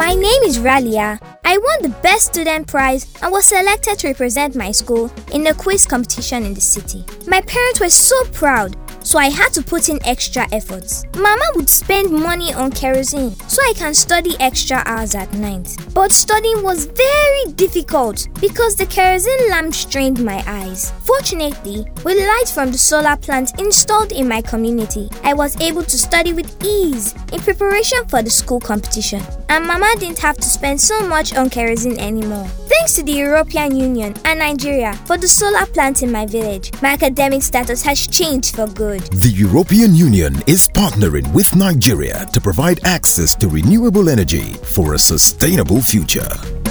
My name is Ralia. I won the Best Student Prize and was selected to represent my school in a quiz competition in the city. My parents were so proud, so I had to put in extra efforts. Mama would spend money on kerosene so I can study extra hours at night. But studying was very difficult because the kerosene lamp strained my eyes. Fortunately, with lights from the solar plant installed in my community, I was able to study with ease in preparation for the school competition. And Mama didn't have to spend so much on kerosene anymore. Thanks to the European Union and Nigeria for the solar plant in my village, my academic status has changed for good. The European Union is partnering with Nigeria to provide access to renewable energy for a sustainable future.